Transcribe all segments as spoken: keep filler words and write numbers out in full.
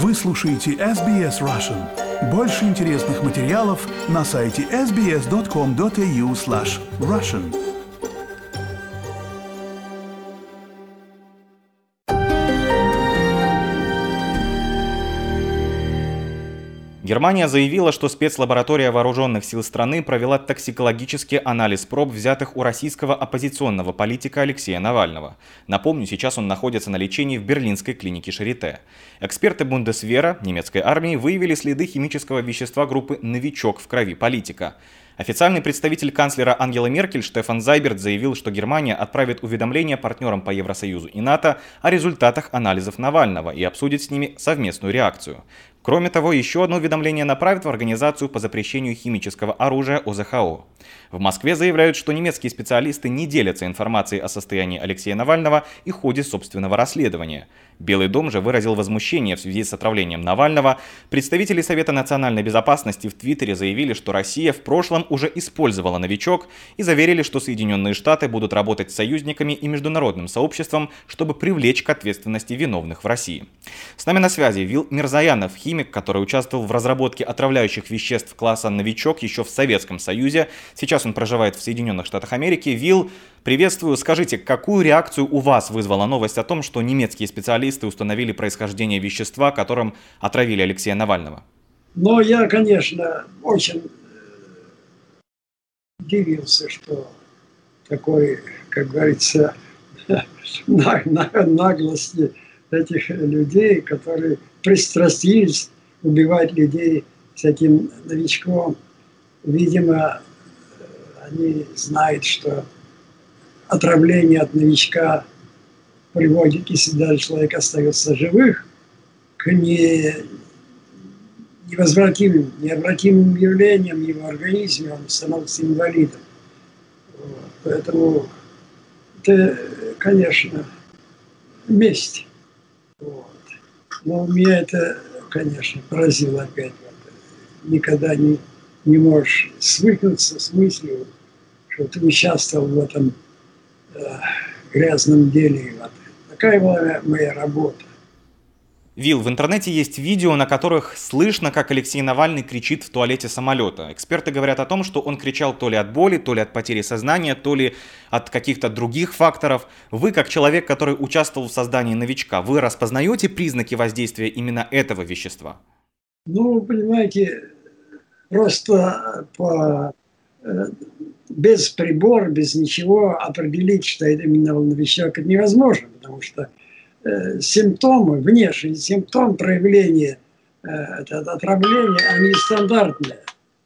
Вы слушаете эс би эс Russian. Больше интересных материалов на сайте эс би эс точка ком точка эй ю слэш Russian. Германия заявила, что спецлаборатория вооруженных сил страны провела токсикологический анализ проб, взятых у российского оппозиционного политика Алексея Навального. Напомню, сейчас он находится на лечении в берлинской клинике Шарите. Эксперты Бундесвера немецкой армии выявили следы химического вещества группы «Новичок» в крови политика. Официальный представитель канцлера Ангелы Меркель Штефан Зайберт заявил, что Германия отправит уведомление партнерам по Евросоюзу и НАТО о результатах анализов Навального и обсудит с ними совместную реакцию. Кроме того, еще одно уведомление направят в Организацию по запрещению химического оружия о зэ ха о. В Москве заявляют, что немецкие специалисты не делятся информацией о состоянии Алексея Навального и ходе собственного расследования. Белый дом же выразил возмущение в связи с отравлением Навального. Представители Совета национальной безопасности в Твиттере заявили, что Россия в прошлом уже использовала «Новичок» и заверили, что Соединенные Штаты будут работать с союзниками и международным сообществом, чтобы привлечь к ответственности виновных в России. С нами на связи Вил Мирзаянов, химик, который участвовал в разработке отравляющих веществ класса «Новичок» еще в Советском Союзе. Сейчас он проживает в Соединенных Штатах Америки. Вил, приветствую. Скажите, какую реакцию у вас вызвала новость о том, что немецкие специалисты установили происхождение вещества, которым отравили Алексея Навального? Ну, я, конечно, очень удивился, что такой, как говорится, наглости этих людей, которые пристрастились убивать людей с этим новичком. Видимо, они знают, что отравление от новичка приводит, если даже человек остается живых, к не, невозвратимым, необратимым явлениям в его организме, он становится инвалидом. Вот. Поэтому это, конечно, месть. Вот. Но меня это, конечно, поразило опять. Вот. Никогда не, не можешь свыкнуться с мыслью, что ты участвовал в этом э, грязном деле. Вот. Такая была моя работа. Вил, в интернете есть видео, на которых слышно, как Алексей Навальный кричит в туалете самолета. Эксперты говорят о том, что он кричал то ли от боли, то ли от потери сознания, то ли от каких-то других факторов. Вы, как человек, который участвовал в создании «Новичка», вы распознаете признаки воздействия именно этого вещества? Ну, понимаете, просто по, без прибора, без ничего определить, что это именно «Новичок», это невозможно, потому что симптомы, внешние симптомы проявления э, отравления, они стандартные.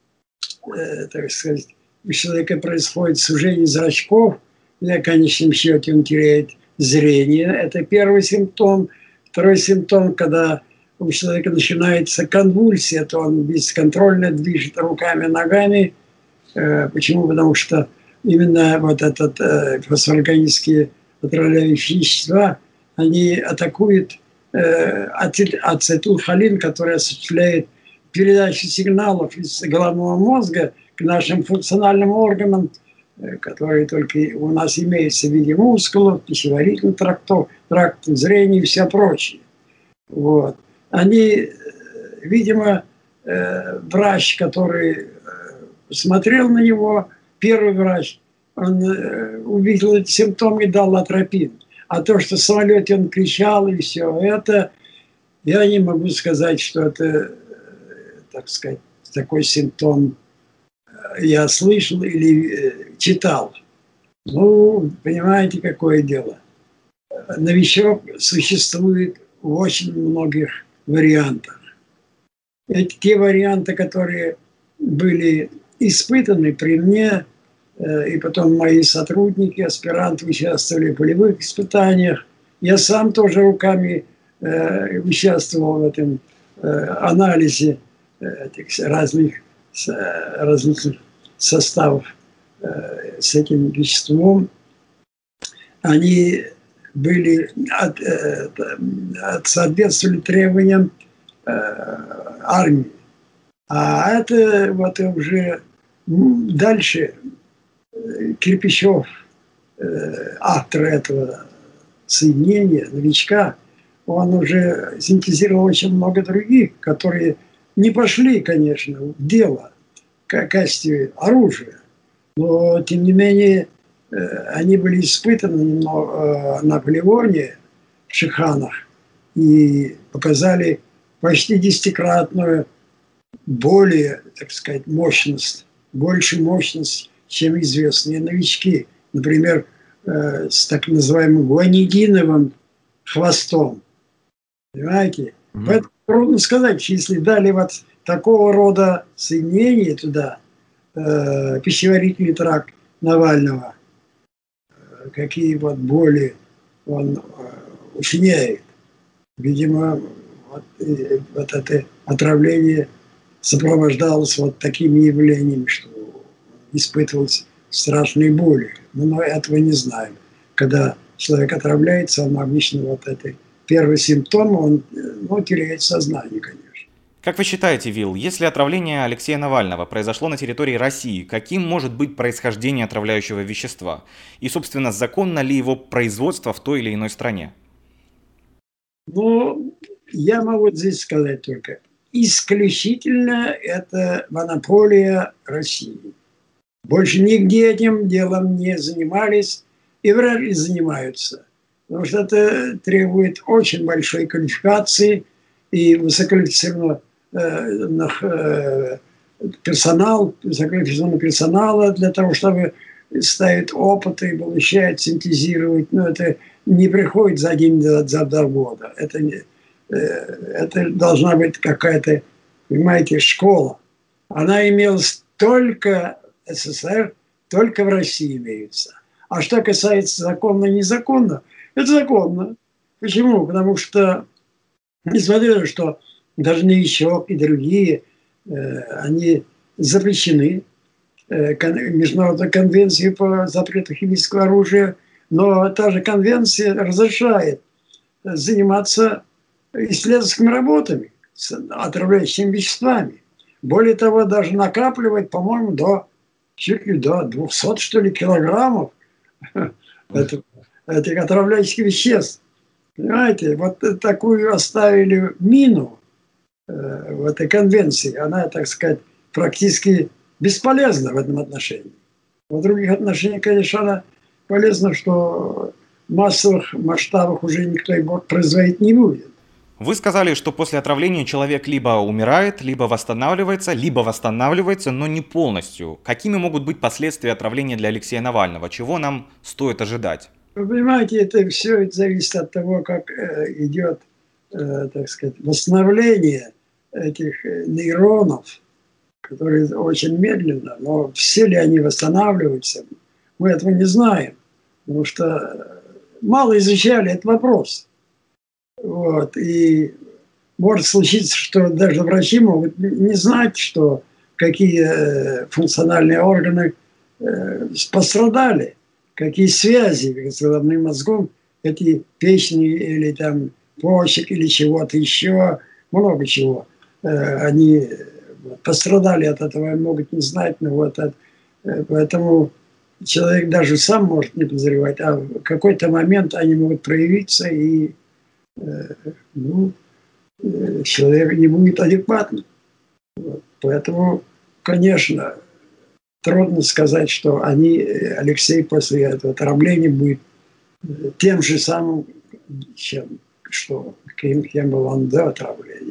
Э, так сказать, у человека происходит сужение зрачков, и в конечном счете он теряет зрение. Это первый симптом. Второй симптом, когда у человека начинается конвульсия, то он бесконтрольно движет руками, ногами. Э, почему? Потому что именно вот этот э, фосфорорганические отравляющие вещества, они атакуют э, ацетилхолин, который осуществляет передачу сигналов из головного мозга к нашим функциональным органам, э, которые только у нас имеются в виде мускулов, пищеварительного тракта, тракта, зрения и все прочее. Вот. Они, видимо, э, врач, который э, смотрел на него, первый врач, он э, увидел эти симптомы и дал атропин. А то, что в самолете он кричал и все это, я не могу сказать, что это, так сказать, такой симптом я слышал или читал. Ну, понимаете, какое дело. «Новичок» существует в очень многих вариантах. Это те варианты, которые были испытаны при мне, и потом мои сотрудники, аспиранты участвовали в полевых испытаниях. Я сам тоже руками э, участвовал в этом э, анализе э, этих разных, э, разных составов э, с этим веществом. Они были от, э, от, соответствовали требованиям э, армии. А это вот уже дальше Кирпичев, автор этого соединения, «Новичка», он уже синтезировал очень много других, которые не пошли, конечно, в дело в качестве оружия. Но, тем не менее, они были испытаны на Наполеоне, в Шиханах, и показали почти десятикратную более, так сказать, мощность, больше мощность, чем известные новички. Например, э, с так называемым гуанидиновым хвостом. Понимаете? Mm-hmm. Поэтому трудно сказать, если дали вот такого рода соединения туда, э, пищеварительный тракт Навального, э, какие вот боли он э, учиняет. Видимо, вот, э, вот это отравление сопровождалось вот такими явлениями, что испытывалось страшные боли. Но мы этого не знаем. Когда человек отравляется, он обычно вот это первый симптом, он ну, теряет сознание, конечно. Как вы считаете, Вилл, если отравление Алексея Навального произошло на территории России, каким может быть происхождение отравляющего вещества? И, собственно, законно ли его производство в той или иной стране? Ну, я могу здесь сказать только, исключительно это монополия России. Больше нигде этим делом не занимались и вряд ли занимаются. Потому что это требует очень большой квалификации и высококвалифицированного э, персонал, высококвалифицированного персонала для того, чтобы ставить опыты, получать, синтезировать. Но это не приходит за день, за два года. Это, не, э, это должна быть какая-то, понимаете, школа. Она имелась только в СССР, только в России имеется. А что касается законно и незаконно, это законно. Почему? Потому что, несмотря на то, что даже новичок и другие, э, они запрещены э, кон, Международной конвенцией по запрету химического оружия, но та же конвенция разрешает заниматься исследовательскими работами с отравляющими веществами. Более того, даже накапливать, по-моему, до чуть ли до двухсот, что ли, килограммов этих отравляющих веществ. Понимаете, вот такую оставили мину э, в этой конвенции. Она, так сказать, практически бесполезна в этом отношении. В других отношениях, конечно, она полезна, что в массовых масштабах уже никто его производить не будет. Вы сказали, что после отравления человек либо умирает, либо восстанавливается, либо восстанавливается, но не полностью. Какими могут быть последствия отравления для Алексея Навального? Чего нам стоит ожидать? Вы понимаете, это все это зависит от того, как э, идет, э, так сказать, восстановление этих нейронов, которые очень медленно, но все ли они восстанавливаются, мы этого не знаем, потому что мало изучали этот вопрос. Вот. И может случиться, что даже врачи могут не знать, что какие функциональные органы пострадали, какие связи с головным мозгом, эти печени или там почек или чего-то еще, много чего. Они пострадали от этого, могут не знать, но вот от, поэтому человек даже сам может не подозревать, а в какой-то момент они могут проявиться, и ну, человек не будет адекватным. Вот. Поэтому, конечно, трудно сказать, что они, Алексей после этого отравления будет тем же самым, чем, что, кем, кем был он до отравления.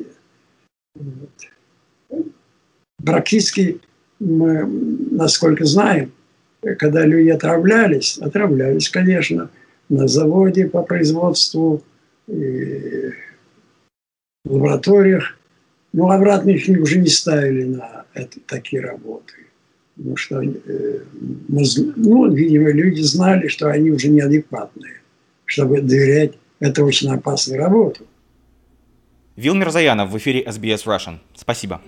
Вот. Практически мы, насколько знаем, когда люди отравлялись, отравлялись, конечно, на заводе по производству, и в лабораториях, но обратно их уже не ставили на это, такие работы. Потому что, э, ну, видимо, люди знали, что они уже неадекватные, чтобы доверять это очень опасную работу. Вилл Мирзаянов в эфире эс би эс Russian. Спасибо.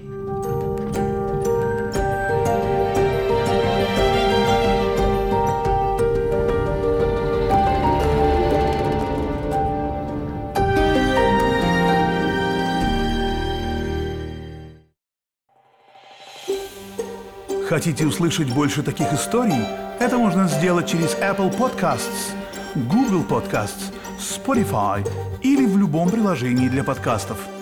Хотите услышать больше таких историй? Это можно сделать через Apple Podcasts, Google Podcasts, Spotify или в любом приложении для подкастов.